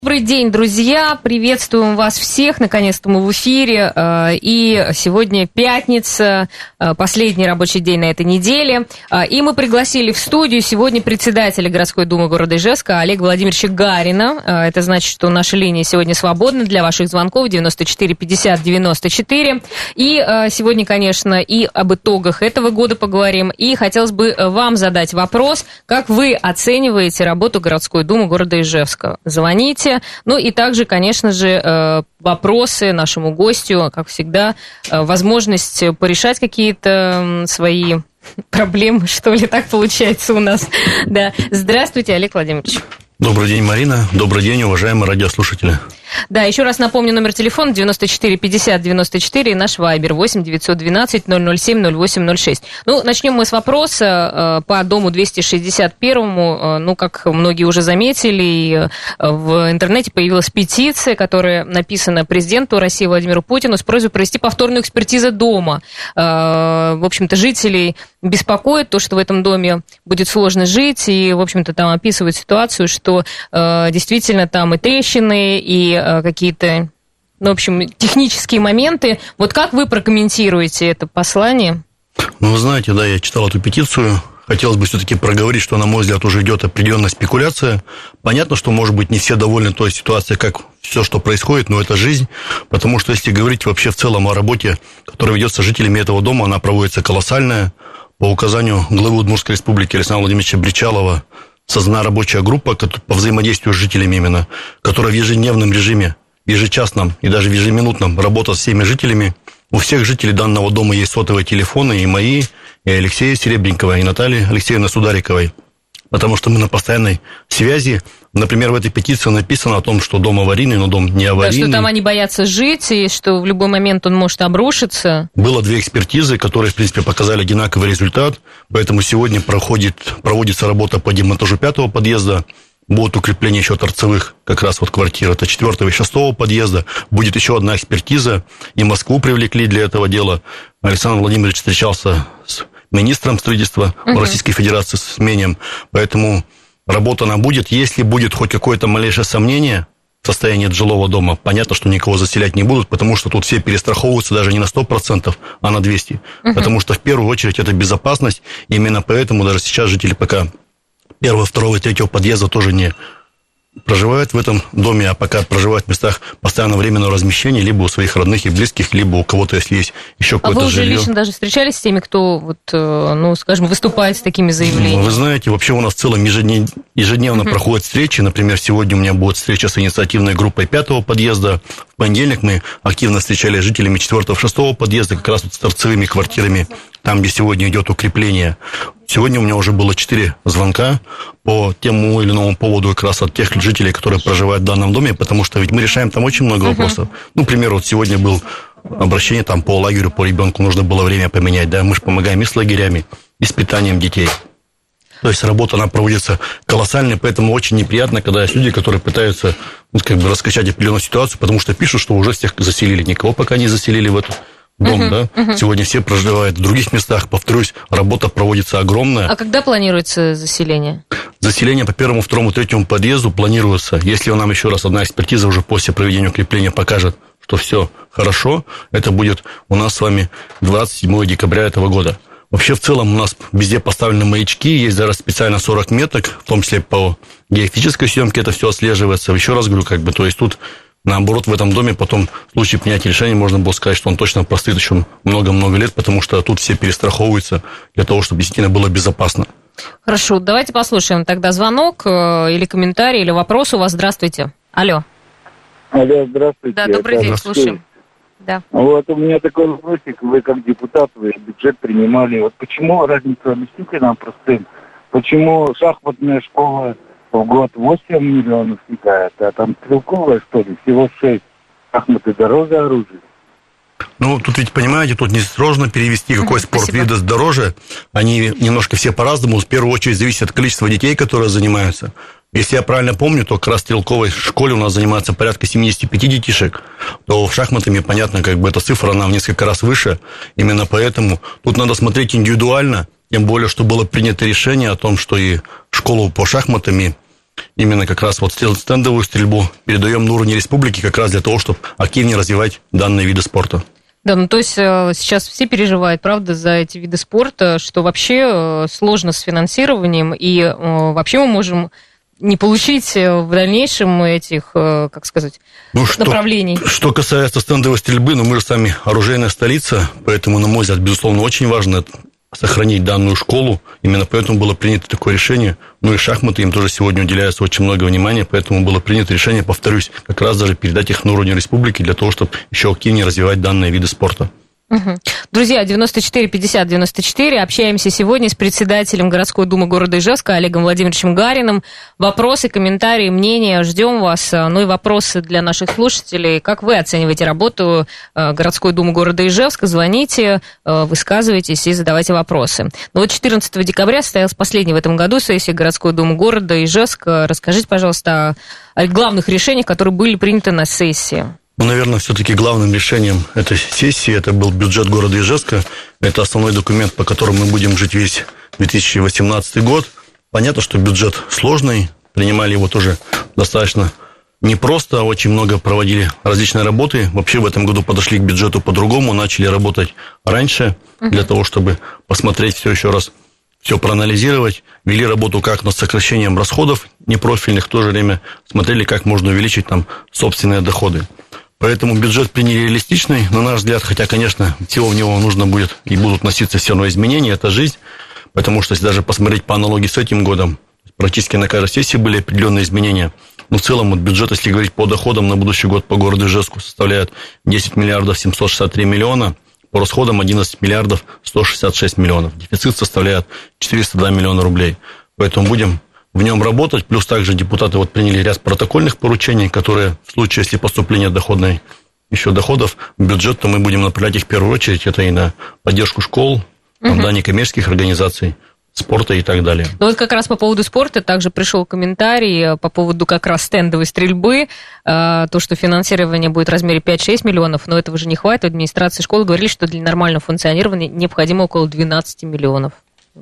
Добрый день, друзья! Приветствуем вас всех. Наконец-то мы в эфире. И сегодня пятница, последний рабочий день на этой неделе. И мы пригласили в студию сегодня председателя городской думы города Ижевска Олега Владимировича Гарина. Это значит, что наша линия сегодня свободна для ваших звонков 94 50 94. И сегодня, конечно, и об итогах этого года поговорим. И хотелось бы вам задать вопрос, как вы оцениваете работу городской думы города Ижевска. Звоните. Ну и также, конечно же, вопросы нашему гостю, как всегда, возможность порешать какие-то свои проблемы, что ли, так получается у нас. Да. Здравствуйте, Олег Владимирович. Добрый день, Марина. Добрый день, уважаемые радиослушатели. Да, еще раз напомню, номер телефона 94 50 94 и наш вайбер 8 912 007 0806. Ну, начнем мы с вопроса по дому 261-му. Ну, как многие уже заметили, в интернете появилась петиция, которая написана президенту России Владимиру Путину с просьбой провести повторную экспертизу дома. В общем-то, жителей беспокоит то, что в этом доме будет сложно жить, и, в общем-то, там описывают ситуацию, что действительно там и трещины, и какие-то, ну, в общем, технические моменты. Вот как вы прокомментируете это послание? Ну, вы знаете, да, я читал эту петицию. Хотелось бы все-таки проговорить, что, на мой взгляд, уже идет определенная спекуляция. Понятно, что, может быть, не все довольны той ситуацией, как все, что происходит, но это жизнь. Потому что, если говорить вообще в целом о работе, которая ведется жителями этого дома, она проводится колоссальная. По указанию главы Удмуртской республики Александра Владимировича Бричалова создана рабочая группа по взаимодействию с жителями именно, которая в ежедневном режиме, ежечасном и даже в ежеминутном работает с всеми жителями. У всех жителей данного дома есть сотовые телефоны, и мои, и Алексея Серебренникова, и Натальи Алексеевны Судариковой. Потому что мы на постоянной связи. Например, в этой петиции написано о том, что дом аварийный, но дом не аварийный. Да, что там они боятся жить, и что в любой момент он может обрушиться. Было 2 экспертизы, которые, в принципе, показали одинаковый результат. Поэтому сегодня проводится работа по демонтажу 5-го подъезда. Будут укрепления еще торцевых, как раз вот квартир. Это 4-го и 6-го подъезда. Будет еще одна экспертиза. И Москву привлекли для этого дела. Александр Владимирович встречался с министром строительства Российской Федерации, с Мением. Поэтому работа она будет. Если будет хоть какое-то малейшее сомнение в состоянии жилого дома, понятно, что никого заселять не будут, потому что тут все перестраховываются даже не на 100%, а на 200%. Потому что в первую очередь это безопасность. Именно поэтому даже сейчас жители пока 1-го, 2-го и 3-го подъезда тоже не проживают в этом доме, а пока проживают в местах постоянного временного размещения, либо у своих родных и близких, либо у кого-то, если есть еще какое-то жилье. А вы уже лично даже встречались с теми, кто, вот, ну, скажем, выступает с такими заявлениями? Вы знаете, вообще у нас в целом ежедневно проходят встречи. Например, сегодня у меня будет встреча с инициативной группой 5-го подъезда. В понедельник мы активно встречались с жителями 4-го, 6-го подъезда, как раз вот с торцевыми квартирами, там, где сегодня идет укрепление. Сегодня у меня уже было 4 звонка по тому или иному поводу как раз от тех жителей, которые проживают в данном доме, потому что ведь мы решаем там очень много вопросов. Ну, например, вот сегодня было обращение там по лагерю, по ребенку, нужно было время поменять, да, мы же помогаем и с лагерями, и с питанием детей. То есть работа, она проводится колоссальная, поэтому очень неприятно, когда есть люди, которые пытаются, ну, как бы раскачать определенную ситуацию, потому что пишут, что уже всех заселили, никого пока не заселили в эту дом, да? Сегодня все проживают в других местах. Повторюсь, работа проводится огромная. А когда планируется заселение? Заселение по 1-му, 2-му, 3-му подъезду планируется. Если нам еще раз одна экспертиза уже после проведения укрепления покажет, что все хорошо, это будет у нас с вами 27 декабря этого года. Вообще, в целом, у нас везде поставлены маячки, есть даже специально 40 меток, в том числе по геофизической съемке это все отслеживается. Еще раз говорю, как бы, то есть тут наоборот, в этом доме потом в случае принятия решения можно было сказать, что он точно простоит еще много-много лет, потому что тут все перестраховываются для того, чтобы действительно было безопасно. Хорошо, давайте послушаем тогда звонок или комментарий, или вопрос у вас. Здравствуйте. Алло. Алло, здравствуйте. Да, добрый день, слушаем. Да. Вот у меня такой вопросик. Вы как депутат, вы бюджет принимали. Вот почему, разницу объясните нам простым, почему шахматная школа в год 8 миллионов сникает, а там стрелковая, что ли, всего 6. Шахматы дороже оружия. Ну, тут ведь, понимаете, тут не сложно перевести, какой спортвид дороже. Они немножко все по-разному. В первую очередь зависит от количества детей, которые занимаются. Если я правильно помню, то как раз в стрелковой школе у нас занимается порядка 75 детишек. То в шахматами, понятно, как бы эта цифра, она в несколько раз выше. Именно поэтому тут надо смотреть индивидуально. Тем более, что было принято решение о том, что и школу по шахматам именно как раз вот стендовую стрельбу передаем на уровне республики как раз для того, чтобы активнее развивать данные виды спорта. Да, ну то есть сейчас все переживают, правда, за эти виды спорта, что вообще сложно с финансированием, и вообще мы можем не получить в дальнейшем этих, как сказать, направлений. Что касается стендовой стрельбы, мы же сами оружейная столица, поэтому, на мой взгляд, безусловно, очень важно сохранить данную школу. Именно поэтому было принято такое решение. И шахматы им тоже сегодня уделяется очень много внимания, поэтому было принято решение, повторюсь, как раз даже передать их на уровень республики для того, чтобы еще активнее развивать данные виды спорта. Друзья, 94 50 94. Общаемся сегодня с председателем городской думы города Ижевска Олегом Владимировичем Гариным. Вопросы, комментарии, мнения ждем вас. Ну и вопросы для наших слушателей. Как вы оцениваете работу городской думы города Ижевска? Звоните, высказывайтесь и задавайте вопросы. Ну вот 14 декабря состоялась последняя в этом году сессия городской думы города Ижевска. Расскажите, пожалуйста, о главных решениях, которые были приняты на сессии. Наверное, все-таки главным решением этой сессии это был бюджет города Ижевска. Это основной документ, по которому мы будем жить весь 2018 год. Понятно, что бюджет сложный, принимали его тоже достаточно непросто, очень много проводили различные работы. Вообще в этом году подошли к бюджету по-другому, начали работать раньше для того, чтобы посмотреть все еще раз, все проанализировать. Вели работу как над сокращением расходов непрофильных, в то же время смотрели, как можно увеличить там собственные доходы. Поэтому бюджет приняли реалистичный, на наш взгляд, хотя, конечно, всего в него нужно будет и будут носиться все равно изменения, это жизнь, потому что если даже посмотреть по аналогии с этим годом, практически на каждой сессии были определенные изменения. Но в целом вот бюджет, если говорить по доходам на будущий год по городу Ижевску, составляет 10 миллиардов 763 миллиона, по расходам 11 миллиардов 166 миллионов. Дефицит составляет 402 миллиона рублей. Поэтому будем в нем работать, плюс также депутаты вот приняли ряд протокольных поручений, которые в случае, если поступление доходной еще доходов в бюджет, то мы будем направлять их в первую очередь, это и на поддержку школ, некоммерческих организаций, спорта и так далее. Ну вот как раз по поводу спорта также пришел комментарий по поводу как раз стендовой стрельбы, то, что финансирование будет в размере 5-6 миллионов, но этого же не хватит. В администрации школы говорили, что для нормального функционирования необходимо около 12 миллионов.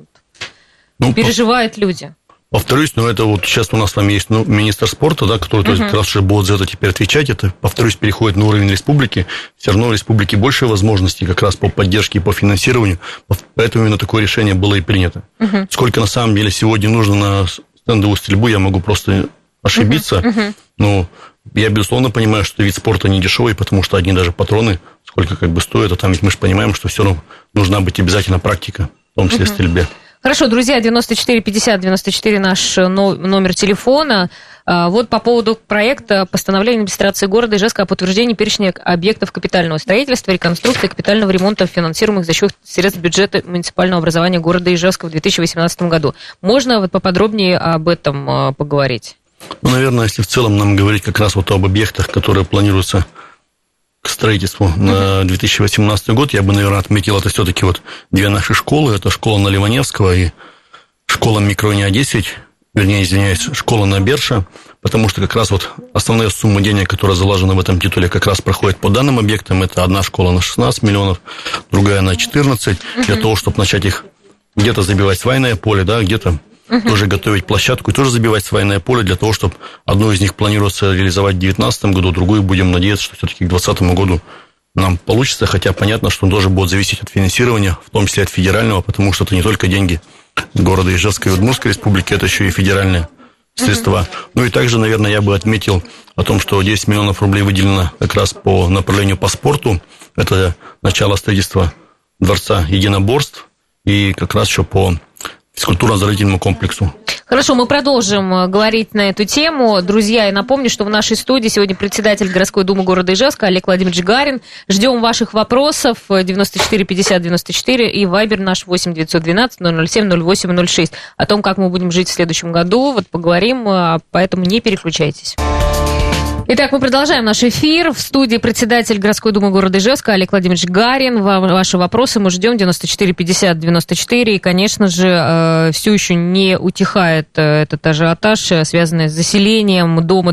Переживают люди. Повторюсь, это вот сейчас у нас с вами есть министр спорта, да, который то есть, как раз уже будет за это теперь отвечать. Это, повторюсь, переходит на уровень республики. Все равно в республике больше возможностей как раз по поддержке и по финансированию. Поэтому именно такое решение было и принято. Сколько на самом деле сегодня нужно на стендовую стрельбу, я могу просто ошибиться. Но я, безусловно, понимаю, что вид спорта не дешевый, потому что одни даже патроны сколько стоят. А там ведь мы же понимаем, что все равно нужна быть обязательно практика, в том числе в стрельбе. Хорошо, друзья, 94 50 94 наш номер телефона. Вот по поводу проекта постановления администрации города Ижевска о подтверждении перечня объектов капитального строительства, реконструкции, капитального ремонта, финансируемых за счет средств бюджета муниципального образования города Ижевска в 2018 году. Можно вот поподробнее об этом поговорить? Наверное, если в целом нам говорить как раз вот об объектах, которые планируются к строительству на 2018 год, я бы, наверное, отметил это все-таки вот две наши школы. Это школа на Ливаневского и школа микрорайона 10, школа на Берша, потому что как раз вот основная сумма денег, которая заложена в этом титуле, как раз проходит по данным объектам. Это одна школа на 16 миллионов, другая на 14, для того, чтобы начать их где-то забивать свайное поле, да, где-то тоже готовить площадку и тоже забивать свайное поле для того, чтобы одну из них планируется реализовать в 2019 году, другую будем надеяться, что все-таки к 2020 году нам получится, хотя понятно, что он тоже будет зависеть от финансирования, в том числе от федерального, потому что это не только деньги города Ижевска и Удмуртской республики, это еще и федеральные средства. Ну и также, наверное, я бы отметил о том, что 10 миллионов рублей выделено как раз по направлению по спорту. Это начало строительства дворца единоборств и как раз еще по физкультурно-оздоровительному комплексу. Хорошо, мы продолжим говорить на эту тему. Друзья, я напомню, что в нашей студии сегодня председатель городской думы города Ижевска Олег Владимирович Гарин. Ждем ваших вопросов 94 50 94 и вайбер наш 8 912 007 08 06. О том, как мы будем жить в следующем году, вот поговорим, поэтому не переключайтесь. Итак, мы продолжаем наш эфир. В студии председатель городской думы города Ижевска Олег Владимирович Гарин. Ваши вопросы мы ждем. 94 50 94. И, конечно же, все еще не утихает этот ажиотаж, связанный с заселением дома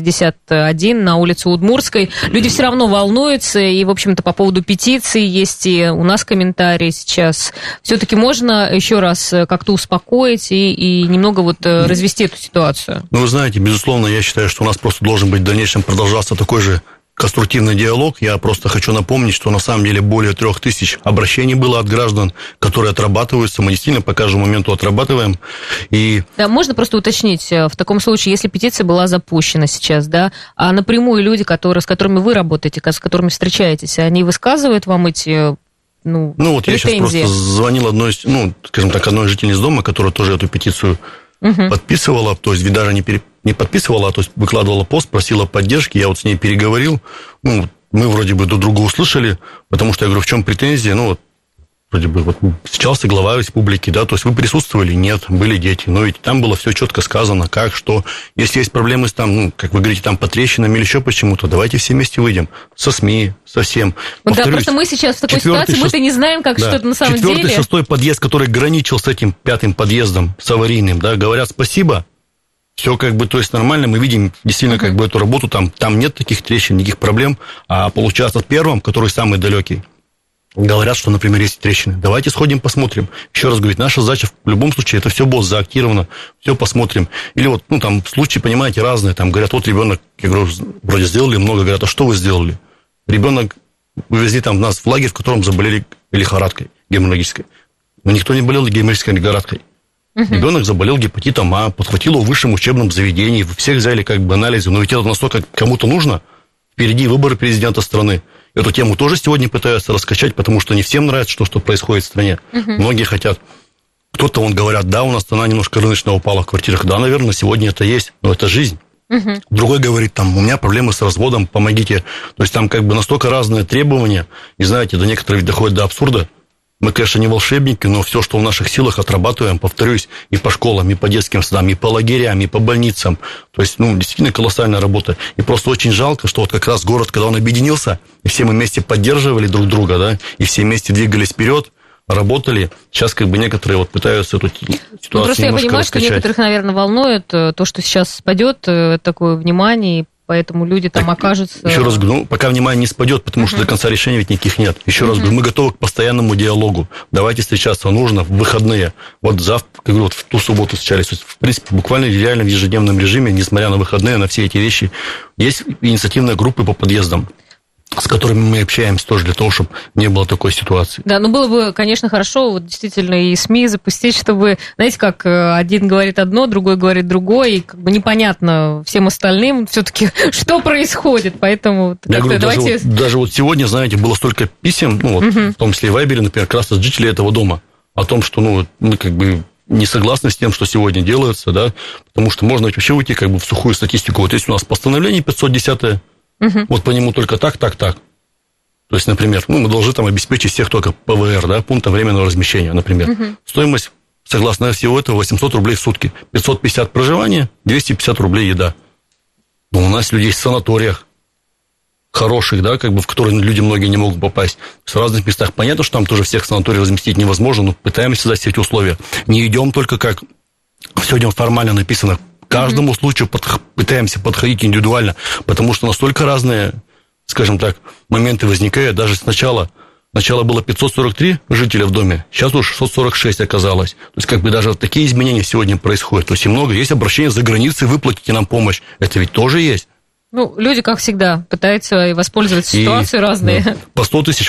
261 на улице Удмуртской. Люди все равно волнуются. И, в общем-то, по поводу петиции есть и у нас комментарии сейчас. Все-таки можно еще раз как-то успокоить и немного вот развести эту ситуацию? Ну, вы знаете, безусловно, я считаю, что у нас просто должен быть в дальнейшем продолжаться такой же конструктивный диалог. Я просто хочу напомнить, что на самом деле более 3000 обращений было от граждан, которые отрабатываются. Мы действительно по каждому моменту отрабатываем. И... Да, можно просто уточнить, в таком случае, если петиция была запущена сейчас, да, а напрямую люди, с которыми вы работаете, с которыми встречаетесь, они высказывают вам эти... вот вот я сейчас просто звонил одной из жительниц дома, которая тоже эту петицию подписывала, то есть даже не подписывала, а то есть выкладывала пост, просила поддержки, я вот с ней переговорил, мы вроде бы друг друга услышали, потому что я говорю, в чем претензия, вроде бы встречался глава республики, да, то есть вы присутствовали? Нет, были дети, но ведь там было все четко сказано, как, что, если есть проблемы с там, как вы говорите, там по трещинам или еще почему-то, давайте все вместе выйдем, со СМИ, со всем. Да, просто мы сейчас в такой ситуации, мы-то не знаем, как что-то на самом деле. 4-й, 6-й подъезд, который граничил с этим 5-м подъездом, с аварийным, да, говорят спасибо, все то есть нормально, мы видим действительно эту работу, там нет таких трещин, никаких проблем, а получается в 1-м, который самый далекий, говорят, что, например, есть трещины. Давайте сходим, посмотрим. Еще раз говорю, наша задача в любом случае, это все было заактировано, все посмотрим. Или там случаи, понимаете, разные. Там говорят, ребенок, я говорю, вроде сделали много, говорят, а что вы сделали? Ребенок увезли нас в лагерь, в котором заболели лихорадкой геморрагической. Но никто не болел геморрагической лихорадкой. Ребенок заболел гепатитом А, подхватил его в высшем учебном заведении, всех взяли анализы, но ведь это настолько кому-то нужно. Впереди выборы президента страны. Эту тему тоже сегодня пытаются раскачать, потому что не всем нравится, что происходит в стране. Многие хотят. Кто-то, говорят, да, у нас цена немножко рыночная упала в квартирах. Да, наверное, сегодня это есть, но это жизнь. Другой говорит, у меня проблемы с разводом, помогите. То есть там настолько разные требования, и знаете, до некоторых доходит до абсурда. Мы, конечно, не волшебники, но все, что в наших силах, отрабатываем, повторюсь, и по школам, и по детским садам, и по лагерям, и по больницам. То есть, действительно колоссальная работа. И просто очень жалко, что как раз город, когда он объединился, и все мы вместе поддерживали друг друга, да, и все вместе двигались вперед, работали. Сейчас некоторые пытаются эту ситуацию просто я понимаю, раскачать. Что некоторых, наверное, волнует то, что сейчас спадет такое внимание, поэтому люди там окажутся... Еще раз говорю, пока внимание не спадет, потому что до конца решений ведь никаких нет. Еще раз говорю, мы готовы к постоянному диалогу. Давайте встречаться нужно в выходные. Завтра, в ту субботу встречались. В принципе, буквально реально в ежедневном режиме, несмотря на выходные, на все эти вещи. Есть инициативные группы по подъездам, с которыми мы общаемся тоже для того, чтобы не было такой ситуации. Да, было бы, конечно, хорошо действительно и СМИ запустить, чтобы, знаете, как один говорит одно, другой говорит другое, и непонятно всем остальным все-таки, что происходит, поэтому... Я говорю, даже сегодня, знаете, было столько писем, в том числе и в Вайбере, например, как раз от жителей этого дома, о том, что, мы не согласны с тем, что сегодня делается, да, потому что можно вообще уйти в сухую статистику. Есть у нас постановление 510-е, по нему только так. То есть, например, мы должны обеспечить всех только ПВР, да, пунктом временного размещения, например. Стоимость, согласно всего этого, 800 рублей в сутки. 550 проживания, 250 рублей еда. Но у нас люди есть в санаториях хороших, да, в которые люди многие не могут попасть. В разных местах. Понятно, что там тоже всех санаторий разместить невозможно, но пытаемся создать эти условия. Не идем только как сегодня формально написано. К каждому случаю пытаемся подходить индивидуально, потому что настолько разные, скажем так, моменты возникают. Даже сначала было 543 жителя в доме, сейчас уже 646 оказалось. То есть, даже такие изменения сегодня происходят. То есть, и много. Есть обращения за границей, выплатите нам помощь. Это ведь тоже есть. Люди, как всегда, пытаются воспользоваться ситуацией разные. По 100 тысяч,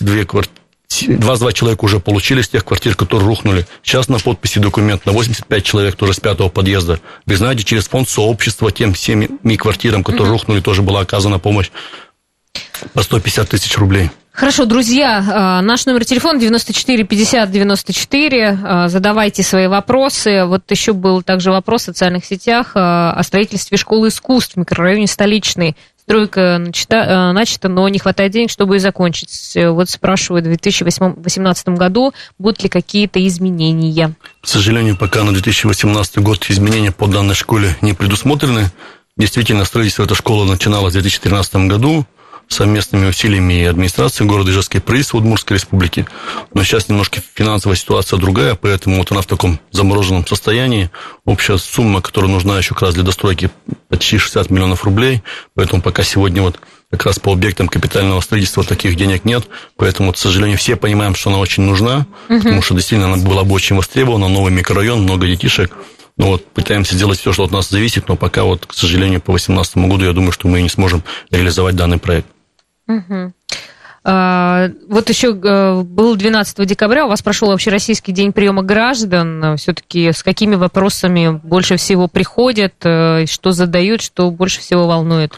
22 человека уже получили с тех квартир, которые рухнули. Сейчас на подписи документ на 85 человек тоже с 5-го подъезда. Вы знаете, через фонд сообщества тем 7 квартирам, которые рухнули, тоже была оказана помощь по 150 тысяч рублей. Хорошо, друзья, наш номер телефона 94 50 94. Задавайте свои вопросы. Еще был также вопрос в социальных сетях о строительстве школы искусств в микрорайоне Столичный. Стройка начата, но не хватает денег, чтобы ее закончить. Спрашивают, в 2018 году будут ли какие-то изменения? К сожалению, пока на 2018 год изменения по данной школе не предусмотрены. Действительно, строительство этой школы начиналось в 2013 году совместными усилиями администрации города Ижевска и правительства Удмуртской республики. Но сейчас немножко финансовая ситуация другая, поэтому вот она в таком замороженном состоянии. Общая сумма, которая нужна еще как раз для достройки, почти 60 миллионов рублей. Поэтому пока сегодня вот как раз по объектам капитального строительства таких денег нет. Поэтому, к сожалению, все понимаем, что она очень нужна, потому что действительно она была бы очень востребована. Новый микрорайон, много детишек. Ну вот, пытаемся сделать все, что от нас зависит, но пока вот, к сожалению, по 2018 году, я думаю, что мы не сможем реализовать данный проект. Вот еще был 12 декабря, у вас прошел Общероссийский день приема граждан. Все-таки с какими вопросами больше всего приходят, что задают, что больше всего волнует?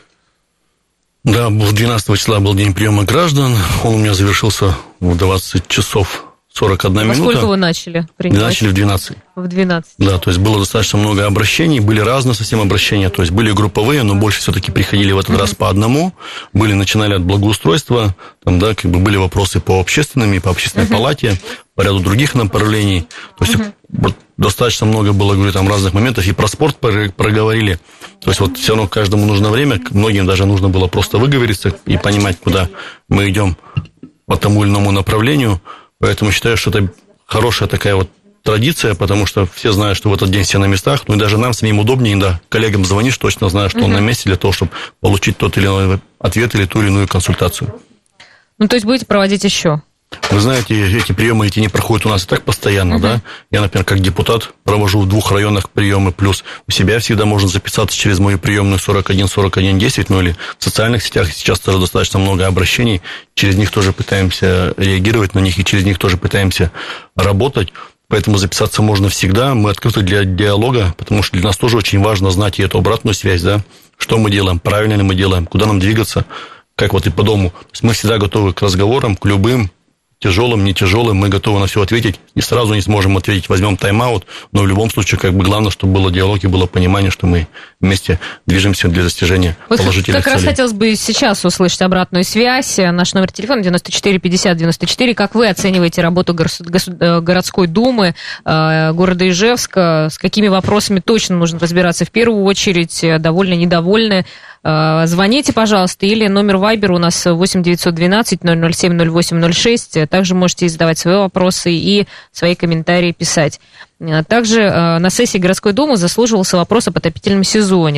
Да, 12 числа был день приема граждан. Он у меня завершился в 20 часов 41 минута. Во сколько вы начали принимать? Начали в 12. В 12. Да, то есть было достаточно много обращений, были разные совсем обращения, то есть были групповые, но больше все-таки приходили в этот раз по одному, начинали от благоустройства, там, да, как бы были вопросы по общественным, по общественной палате, по ряду других направлений, то есть вот, достаточно много было, говорю, там разных моментов, и про спорт проговорили, то есть вот все равно каждому нужно время, многим даже нужно было просто выговориться и понимать, куда мы идем по тому или иному направлению. Поэтому считаю, что это хорошая такая вот традиция, потому что все знают, что в этот день все на местах, ну и даже нам самим удобнее, да, коллегам звонишь, точно знаешь, что он на месте для того, чтобы получить тот или иной ответ или ту или иную консультацию. Ну, то есть будете проводить еще? Вы знаете, эти приемы не проходят у нас и так постоянно, да. Я, например, как депутат провожу в 2 районах приемы, плюс у себя всегда можно записаться через мою приемную 41-41-10, ну или в социальных сетях сейчас тоже достаточно много обращений, через них тоже пытаемся реагировать на них и через них тоже пытаемся работать. Поэтому записаться можно всегда, мы открыты для диалога, потому что для нас тоже очень важно знать и эту обратную связь, да, что мы делаем, правильно ли мы делаем, куда нам двигаться, как вот и по дому. То есть мы всегда готовы к разговорам, к любым, тяжелым, не тяжелым, мы готовы на все ответить. И сразу не сможем ответить, возьмем тайм-аут, но в любом случае, как бы главное, чтобы было диалог и было понимание, что мы вместе движемся для достижения положительных целей. Как раз хотелось бы сейчас услышать обратную связь. Наш номер телефона 94 50 94. Как вы оцениваете работу городской думы города Ижевска? С какими вопросами точно нужно разбираться в первую очередь? Довольны, недовольны? Звоните, пожалуйста, или номер Вайбер у нас 8 912 007 0806. Также можете задавать свои вопросы и свои комментарии писать. Также на сессии городской думы заслуживался вопрос об отопительном сезоне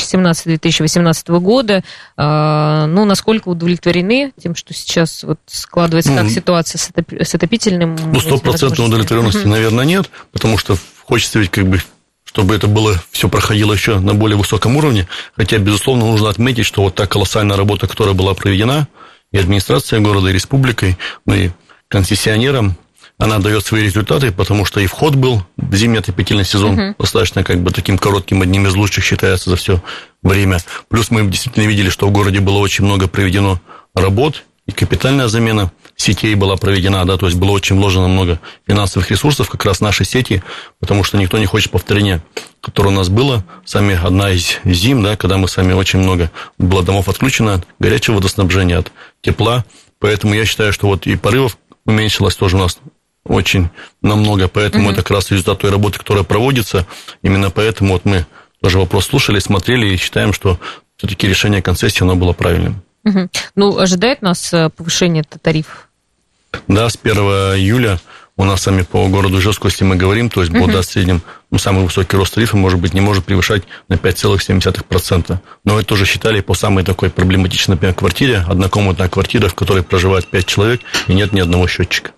2017-2018 года. Ну, насколько удовлетворены тем, что сейчас вот складывается, как ситуация с отопительным? Ну, 100% удовлетворенности, наверное, нет, потому что хочется ведь как бы, чтобы это было, все проходило еще на более высоком уровне. Хотя, безусловно, нужно отметить, что вот та колоссальная работа, которая была проведена и администрацией города, и республикой, ну и концессионерам, она дает свои результаты, потому что и вход был в зимний отопительный сезон достаточно как бы таким коротким, одним из лучших считается за все время. Плюс мы действительно видели, что в городе было очень много проведено работ, и капитальная замена сетей была проведена, да, то есть было очень вложено много финансовых ресурсов как раз в наши сети, потому что никто не хочет повторения, которое у нас было, сами одна из зим, да, когда мы сами очень много было домов отключено от горячего водоснабжения, от тепла, поэтому я считаю, что вот и порывов уменьшилось тоже у нас очень намного, поэтому это как раз результат той работы, которая проводится, именно поэтому вот мы тоже вопрос слушали, смотрели и считаем, что все-таки решение концессии, оно было правильным. Ну, ожидает нас повышение тарифов? Да, с 1 июля у нас сами по городу Ижевску, если мы говорим, то есть будет в среднем, ну, самый высокий рост тарифа, может быть, не может превышать на 5,7%. Но это тоже считали по самой такой проблематичной, например, квартире, однокомнатная квартира, в которой проживает 5 человек и нет ни одного счетчика.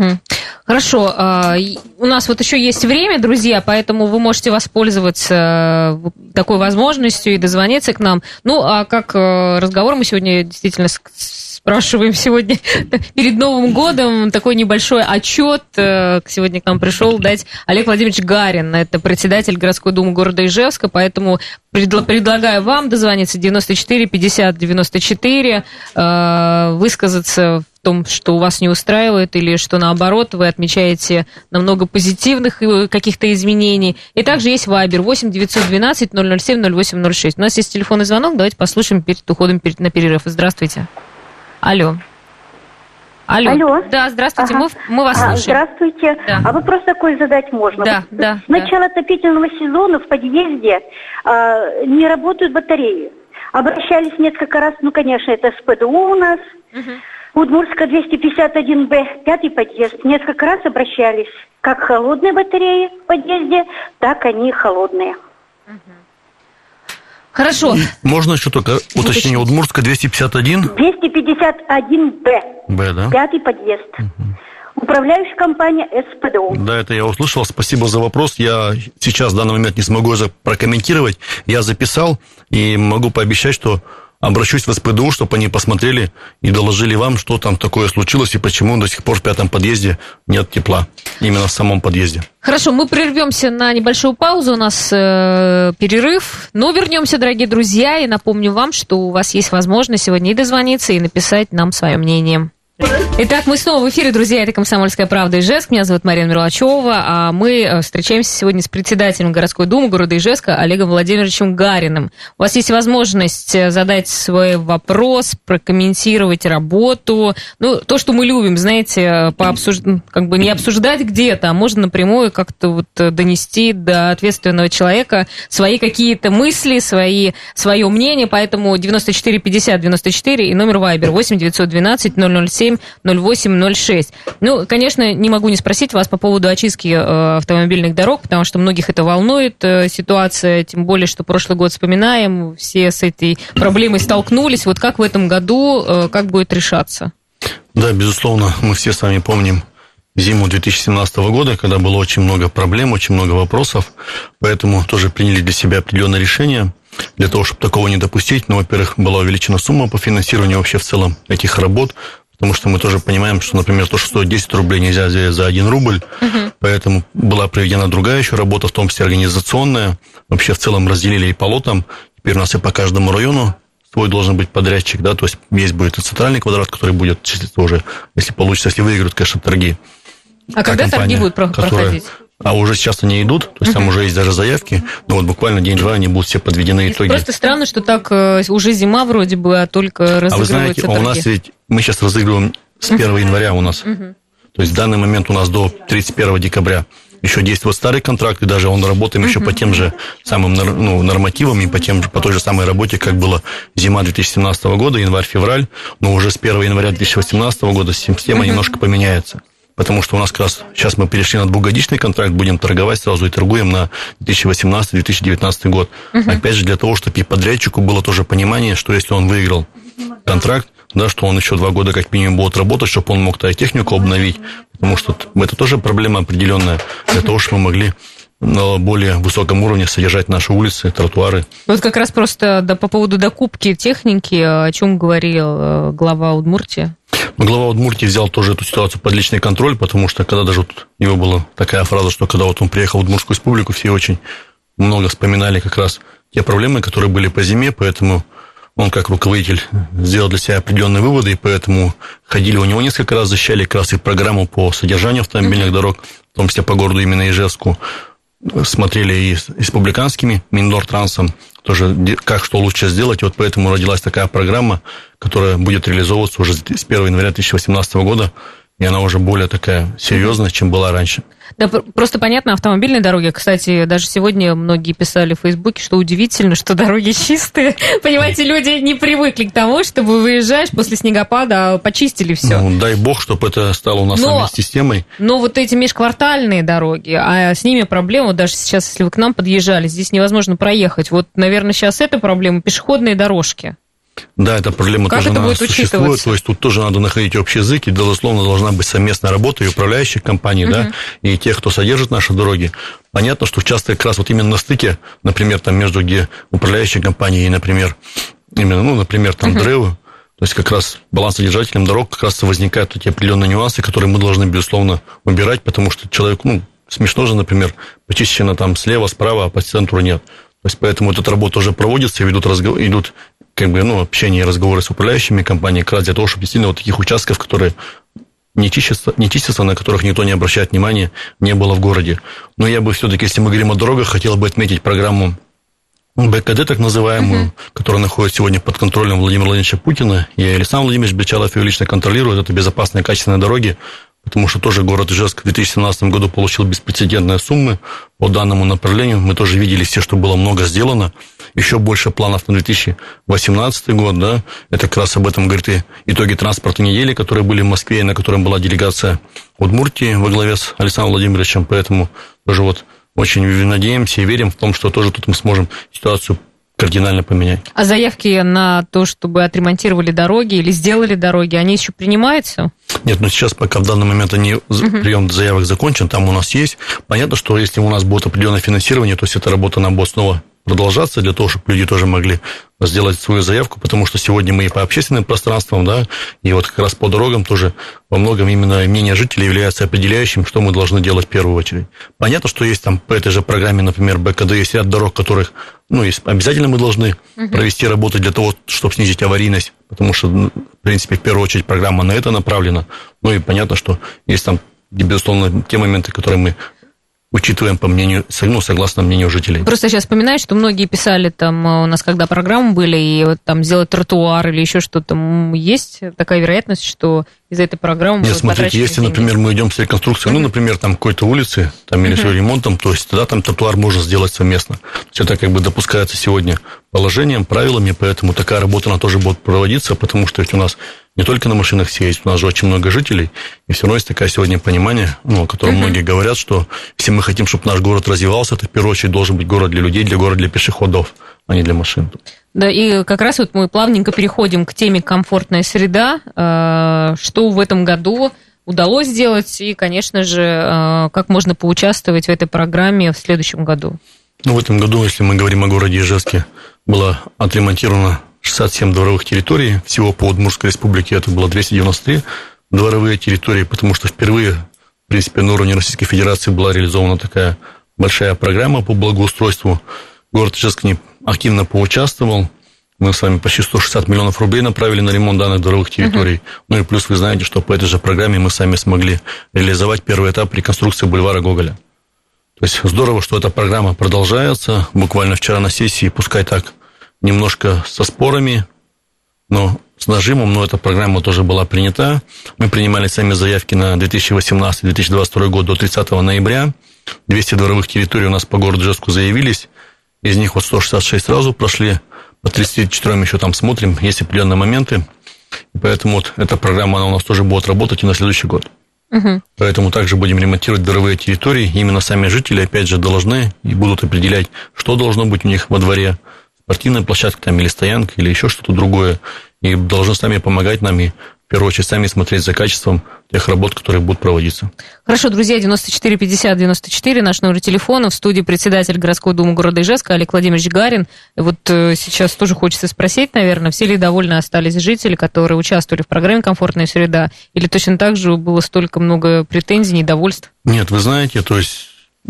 Хорошо. У нас вот еще есть время, друзья, поэтому вы можете воспользоваться такой возможностью и дозвониться к нам. Ну, а как разговор мы сегодня действительно спрашиваем сегодня перед Новым годом такой небольшой отчет. Сегодня к нам пришел дать Олег Владимирович Гарин, это председатель городской думы города Ижевска, поэтому предлагаю вам дозвониться 94 50 94, высказаться в том, что у вас не устраивает, или что наоборот вы отмечаете намного позитивных каких-то изменений. И также есть Вайбер 8 912 007 0806. У нас есть телефонный звонок, давайте послушаем перед уходом на перерыв. Здравствуйте. Алло. Алло. Да, здравствуйте, мы вас слушаем. Здравствуйте. Да. А вопрос такой задать можно? Да. С начала отопительного сезона в подъезде не работают батареи. Обращались несколько раз, конечно, это СПДУ у нас, Удмуртская 251Б, 5-й подъезд. Несколько раз обращались. Как холодные батареи в подъезде, так они холодные. Хорошо. Можно еще только уточнение? Удмуртская 251? 251Б. Б, да? 5-й подъезд. Управляющая компания СПДУ. Да, это я услышал. Спасибо за вопрос. Я сейчас в данный момент не смогу это прокомментировать. Я записал и могу пообещать, что обращусь в СПДУ, чтобы они посмотрели и доложили вам, что там такое случилось и почему до сих пор в 5-м подъезде нет тепла. Именно в самом подъезде. Хорошо, мы прервемся на небольшую паузу, у нас перерыв. Но вернемся, дорогие друзья, и напомню вам, что у вас есть возможность сегодня и дозвониться, и написать нам свое мнение. Итак, мы снова в эфире, друзья, это «Комсомольская правда» Ижевск. Меня зовут Марина Мерлачева, а мы встречаемся сегодня с председателем городской думы города Ижевска Олегом Владимировичем Гариным. У вас есть возможность задать свой вопрос, прокомментировать работу. То, что мы любим, знаете, не обсуждать где-то, а можно напрямую как-то донести до ответственного человека свои какие-то мысли, свое мнение. Поэтому 94 50 94 и номер Вайбер 8 912 007 0806. Конечно, не могу не спросить вас по поводу очистки автомобильных дорог, потому что многих это волнует ситуация, тем более, что прошлый год вспоминаем, все с этой проблемой столкнулись. Как в этом году, как будет решаться? Да, безусловно, мы все с вами помним зиму 2017 года, когда было очень много проблем, очень много вопросов, поэтому тоже приняли для себя определенное решение для того, чтобы такого не допустить. Во-первых, была увеличена сумма по финансированию вообще в целом этих работ, потому что мы тоже понимаем, что, например, то, что стоит 10 рублей, нельзя взять за 1 рубль. Поэтому была проведена другая еще работа, в том числе организационная. Вообще в целом разделили и по лотам. Теперь у нас и по каждому району свой должен быть подрядчик, да, то есть будет и центральный квадрат, который будет числиться уже, если получится, если выиграют, конечно, торги. А когда торги будут проходить? А уже сейчас они идут, то есть там уже есть даже заявки, но буквально день-два они будут все подведены итоги. Просто странно, что так уже зима вроде бы, а только разыгрываются торги. А вы знаете, у нас ведь, мы сейчас разыгрываем с 1 января у нас, то есть в данный момент у нас до 31 декабря еще действует старый контракт, и даже он работаем еще по тем же самым нормативам и по той же самой работе, как было зима 2017 года, январь-февраль, но уже с 1 января 2018 года система немножко поменяется. Потому что у нас как раз сейчас мы перешли на двухгодичный контракт, будем торговать сразу и торгуем на 2018-2019 год. Опять же, для того, чтобы и подрядчику было тоже понимание, что если он выиграл контракт, да, что он еще 2 года как минимум будет работать, чтобы он мог технику обновить, потому что это тоже проблема определенная, для того, чтобы мы могли на более высоком уровне содержать наши улицы, тротуары. Как раз просто по поводу докупки техники, о чем говорил глава Удмуртии. Глава Удмуртии взял тоже эту ситуацию под личный контроль, потому что когда даже у него была такая фраза, что когда он приехал в Удмуртскую республику, все очень много вспоминали как раз те проблемы, которые были по зиме, поэтому он как руководитель сделал для себя определенные выводы, и поэтому ходили у него несколько раз, защищали как раз и программу по содержанию автомобильных дорог, в том числе по городу именно Ижевску, смотрели и с республиканскими Миндортрансом, тоже как что лучше сделать, и поэтому родилась такая программа, которая будет реализовываться уже с 1 января 2018 года, и она уже более такая серьезная, чем была раньше. Да, просто понятно, автомобильные дороги, кстати, даже сегодня многие писали в Фейсбуке, что удивительно, что дороги чистые. Понимаете, люди не привыкли к тому, чтобы выезжаешь после снегопада, почистили все. Дай бог, чтобы это стало у нас системой. Но эти межквартальные дороги, а с ними проблема, даже сейчас, если вы к нам подъезжали, здесь невозможно проехать. Наверное, сейчас это проблема, пешеходные дорожки. Да, эта проблема тоже существует, то есть тут тоже надо находить общий язык, и, безусловно, должна быть совместная работа и управляющих компаний, да, и тех, кто содержит наши дороги. Понятно, что часто как раз именно на стыке, например, там между где управляющие компании и, например, там древы, то есть как раз балансодержателем дорог как раз возникают эти определенные нюансы, которые мы должны, безусловно, убирать, потому что человеку, смешно же, например, почищено там слева, справа, а по центру нет. То есть поэтому эта работа уже проводится, идут общение и разговоры с управляющими компаниями, как раз для того, чтобы действительно таких участков, которые не чистятся, на которых никто не обращает внимания, не было в городе. Но я бы все-таки, если мы говорим о дорогах, хотел бы отметить программу БКД, так называемую, которая находится сегодня под контролем Владимира Владимировича Путина. И Александр Владимирович Бечалов ее лично контролирует. Это безопасные, качественные дороги, потому что тоже город Ижевск в 2017 году получил беспрецедентные суммы по данному направлению. Мы тоже видели все, что было много сделано. Еще больше планов на 2018 год, да. Это как раз об этом говорит и итоги транспортной недели, которые были в Москве, на котором была делегация Удмуртии во главе с Александром Владимировичем. Поэтому тоже вот очень надеемся и верим в том, что тоже тут мы сможем ситуацию кардинально поменять. А заявки на то, чтобы отремонтировали дороги или сделали дороги, они еще принимаются? Нет, но сейчас пока в данный момент прием заявок закончен, там у нас есть. Понятно, что если у нас будет определенное финансирование, то есть эта работа нам будет снова продолжаться, для того, чтобы люди тоже могли сделать свою заявку, потому что сегодня мы и по общественным пространствам, да, и вот как раз по дорогам тоже во многом именно мнение жителей является определяющим, что мы должны делать в первую очередь. Понятно, что есть там по этой же программе, например, БКД, есть ряд дорог, которых, обязательно мы должны провести работы для того, чтобы снизить аварийность, потому что, в принципе, в первую очередь программа на это направлена. И понятно, что есть там, безусловно, те моменты, которые мы учитываем по мнению, согласно мнению жителей. Просто сейчас вспоминаю, что многие писали там у нас, когда программы были, и вот там сделать тротуар или еще что-то. Есть такая вероятность, что из-за этой программы будут смотрите, если, деньги. Например, мы идем с реконструкцией, например, там какой-то улицы, там или с ремонтом, то есть тогда там тротуар можно сделать совместно. То есть это как бы допускается сегодня положением, правилами, поэтому такая работа, она тоже будет проводиться, потому что ведь у нас не только на машинах все есть, у нас же очень много жителей, и все равно есть такое сегодня понимание, о котором многие говорят, что если мы хотим, чтобы наш город развивался, то в первую очередь должен быть город для людей, город для пешеходов, а не для машин. Да, и как раз вот мы плавненько переходим к теме «Комфортная среда». Что в этом году удалось сделать и, конечно же, как можно поучаствовать в этой программе в следующем году? В этом году, если мы говорим о городе Ижевске, было отремонтировано 67 дворовых территорий. Всего по Удмуртской республике это было 293 дворовые территории, потому что впервые, в принципе, на уровне Российской Федерации была реализована такая большая программа по благоустройству. Город Ижевск активно поучаствовал. Мы с вами почти 160 миллионов рублей направили на ремонт данных дворовых территорий. И плюс вы знаете, что по этой же программе мы сами смогли реализовать первый этап реконструкции бульвара Гоголя. То есть здорово, что эта программа продолжается. Буквально вчера на сессии, пускай так, немножко со спорами, но с нажимом, но эта программа тоже была принята. Мы принимали сами заявки на 2018-2022 год до 30 ноября. 200 дворовых территорий у нас по городу Ижевску заявились. Из них 166 сразу прошли, по 34 еще там смотрим, есть определенные моменты. И поэтому эта программа, она у нас тоже будет работать и на следующий год. Поэтому также будем ремонтировать дворовые территории. Именно сами жители, опять же, должны и будут определять, что должно быть у них во дворе. Спортивная площадка там, или стоянка, или еще что-то другое. И должны сами помогать нам и, в первую очередь, сами смотреть за качеством тех работ, которые будут проводиться. Хорошо, друзья, 94 50 94, наш номер телефона. В студии председатель городской думы города Ижевска Олег Владимирович Гарин. И вот сейчас тоже хочется спросить, наверное, все ли довольны остались жители, которые участвовали в программе «Комфортная среда», или точно так же было столько много претензий, недовольств? Нет, вы знаете, то есть...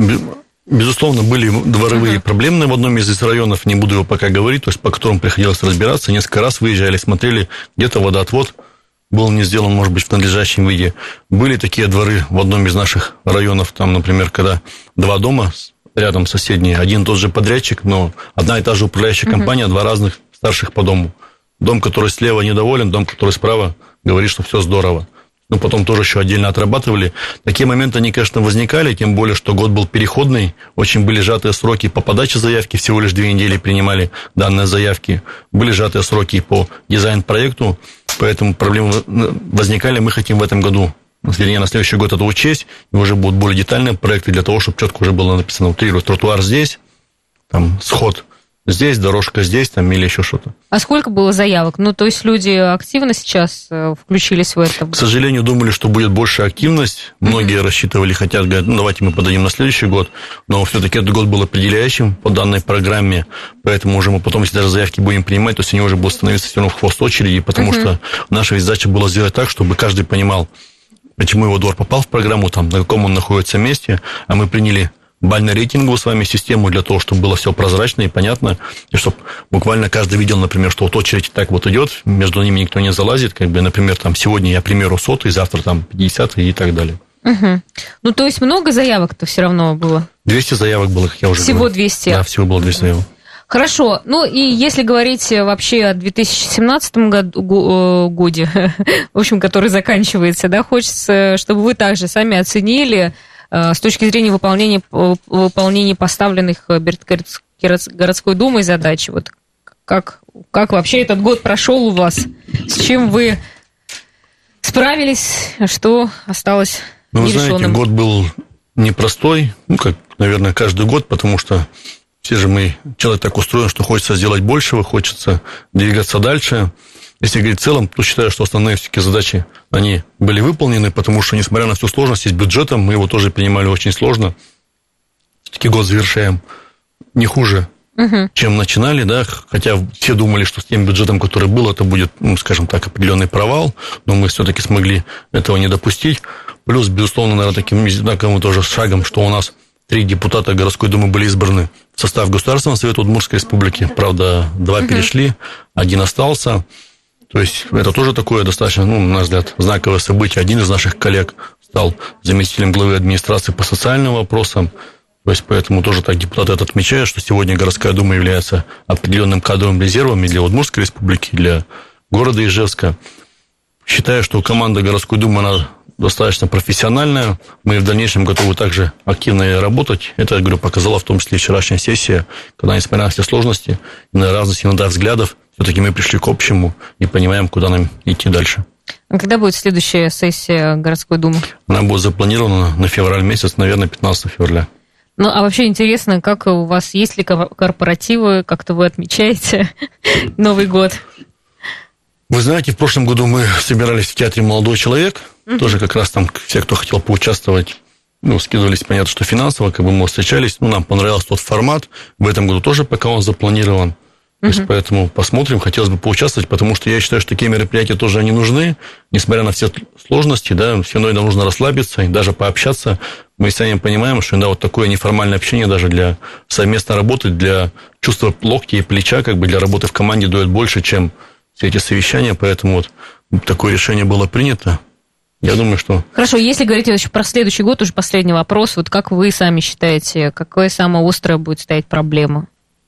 Безусловно, были дворовые проблемные в одном из районов, не буду его пока говорить, то есть по которым приходилось разбираться. Несколько раз выезжали, смотрели, где-то водоотвод был не сделан, может быть, в надлежащем виде. Были такие дворы в одном из наших районов, там, например, когда два дома рядом соседние, один и тот же подрядчик, но одна и та же управляющая компания, два разных старших по дому. Дом, который слева недоволен, дом, который справа говорит, что все здорово. Потом тоже еще отдельно отрабатывали. Такие моменты, они, конечно, возникали, тем более, что год был переходный, очень были сжатые сроки по подаче заявки, всего лишь 2 недели принимали данные заявки, были сжатые сроки по дизайн-проекту, поэтому проблемы возникали. Мы хотим в этом году, вернее, на следующий год это учесть, и уже будут более детальные проекты для того, чтобы четко уже было написано, утрируать тротуар здесь, там, сход здесь, дорожка здесь, там, или еще что-то. А сколько было заявок? То есть люди активно сейчас включились в это? К сожалению, думали, что будет большая активность. Многие рассчитывали, хотят, говорят, давайте мы подадим на следующий год. Но все-таки этот год был определяющим по данной программе. Поэтому уже мы потом, если даже заявки будем принимать, то есть они уже будут становиться все равно в хвост очереди, потому что наша задача была сделать так, чтобы каждый понимал, почему его двор попал в программу, там, на каком он находится месте, а мы приняли бально-рейтинговую с вами систему для того, чтобы было все прозрачно и понятно, и чтобы буквально каждый видел, например, что вот очередь так вот идет, между ними никто не залазит, как бы, например, там, сегодня я, к примеру, 100-й, завтра там 50-й и так далее. То есть много заявок-то все равно было? 200 заявок было, как я уже говорил. Всего 200? Да, всего было 200 заявок. Хорошо. Ну, и если говорить вообще о 2017 году, в общем, который заканчивается, да, хочется, чтобы вы также сами оценили с точки зрения выполнения поставленных перед городской думой задач. Вот как вообще этот год прошел у вас? С чем вы справились? Что осталось нерешенным? Вы знаете, год был непростой, как, наверное, каждый год, потому что все же человек так устроен, что хочется сделать большего, хочется двигаться дальше. Если говорить в целом, то считаю, что основные все-таки задачи, они были выполнены, потому что, несмотря на всю сложность с бюджетом, мы его тоже принимали очень сложно. Все-таки год завершаем не хуже, чем начинали, да, хотя все думали, что с тем бюджетом, который был, это будет, скажем так, определенный провал, но мы все-таки смогли этого не допустить. Плюс, безусловно, наверное, таким знаковым тоже шагом, что у нас 3 депутата городской думы были избраны в состав Государственного совета Удмуртской республики. Правда, 2 перешли, 1 остался. То есть, это тоже такое достаточно, на наш взгляд, знаковое событие. Один из наших коллег стал заместителем главы администрации по социальным вопросам. То есть, поэтому тоже так депутаты это отмечают, что сегодня городская дума является определенным кадровым резервом и для Удмуртской республики, и для города Ижевска. Считаю, что команда городской думы, она достаточно профессиональная. Мы в дальнейшем готовы также активно работать. Это, я говорю, показала в том числе вчерашняя сессия, когда, несмотря на все сложности и на разность иногда взглядов, все-таки мы пришли к общему и понимаем, куда нам идти дальше. А когда будет следующая сессия городской думы? Она будет запланирована на февраль месяц, наверное, 15 февраля. Ну, а вообще интересно, как у вас, есть ли корпоративы, как-то вы отмечаете Новый год? Вы знаете, в прошлом году мы собирались в театре «Молодой человек», тоже как раз там все, кто хотел поучаствовать, скидывались, понятно, что финансово, мы встречались, нам понравился тот формат, в этом году тоже пока он запланирован, то есть, поэтому посмотрим, хотелось бы поучаствовать, потому что я считаю, что такие мероприятия тоже они нужны, несмотря на все сложности, да, все равно нужно расслабиться и даже пообщаться. Мы сами понимаем, что вот такое неформальное общение даже для совместной работы, для чувства локтя и плеча, для работы в команде дает больше, чем все эти совещания, поэтому вот такое решение было принято. Я думаю, что... Хорошо, если говорить еще про следующий год, уже последний вопрос, вот как вы сами считаете, какая самая острая будет стоять проблема?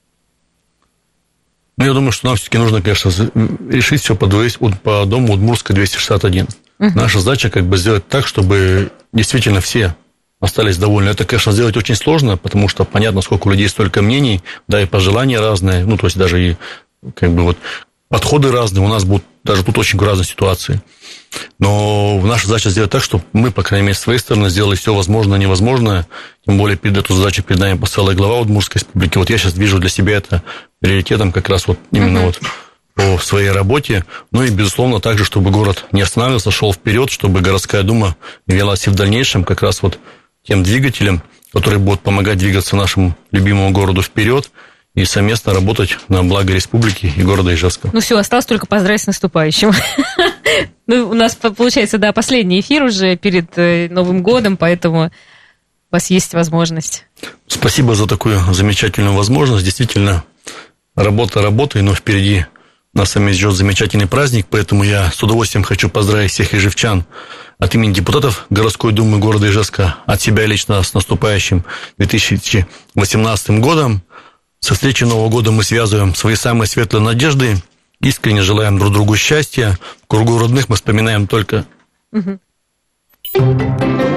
Я думаю, что нам все-таки нужно, конечно, решить все по дому Удмуртской 261. Наша задача сделать так, чтобы действительно все остались довольны. Это, конечно, сделать очень сложно, потому что понятно, сколько у людей столько мнений, да, и пожелания разные, то есть даже и подходы разные, у нас будут даже тут очень разные ситуации. Но наша задача сделать так, чтобы мы, по крайней мере, с своей стороны сделали все возможное и невозможное. Тем более, перед эту задачу перед нами поставила глава Удмуртской республики. Я сейчас вижу для себя это приоритетом как раз именно по своей работе. И, безусловно, также, чтобы город не останавливался, шел вперед, чтобы городская дума велась и в дальнейшем как раз тем двигателем, который будет помогать двигаться нашему любимому городу вперед и совместно работать на благо республики и города Ижевска. Все, осталось только поздравить с наступающим. У нас, получается, последний эфир уже перед Новым годом, поэтому у вас есть возможность. Спасибо за такую замечательную возможность. Действительно, работа работой, но впереди нас с вами ждет замечательный праздник, поэтому я с удовольствием хочу поздравить всех ижевчан от имени депутатов городской думы города Ижевска, от себя лично с наступающим 2018 годом. Со встречей Нового года мы связываем свои самые светлые надежды, искренне желаем друг другу счастья, в кругу родных мы вспоминаем только...